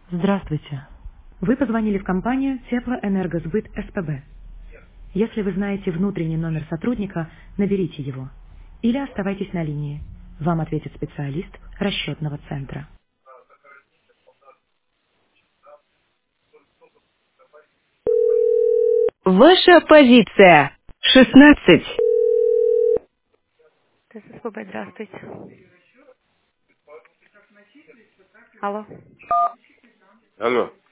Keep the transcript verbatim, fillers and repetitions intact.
Здравствуйте. Вы позвонили в компанию Теплоэнергосбыт СПБ. Если вы знаете внутренний номер сотрудника, наберите его. Или оставайтесь на линии. Вам ответит специалист расчетного центра. Ваша позиция. шестнадцать. ТССПБ, здравствуйте. Алло. Алло.